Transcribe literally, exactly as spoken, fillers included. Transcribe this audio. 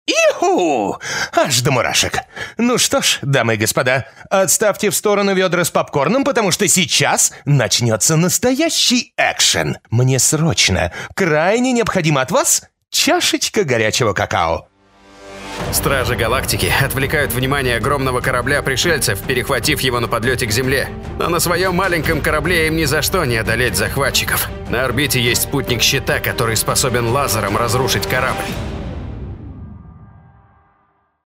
Иху! Аж до мурашек. Ну что ж, дамы и господа, отставьте в сторону ведра с попкорном, потому что сейчас начнется настоящий экшен. Мне срочно, крайне необходимо от вас чашечка горячего какао. Стражи Галактики отвлекают внимание огромного корабля пришельцев, перехватив его на подлете к Земле. Но на своем маленьком корабле им ни за что не одолеть захватчиков. На орбите есть спутник щита, который способен лазером разрушить корабль.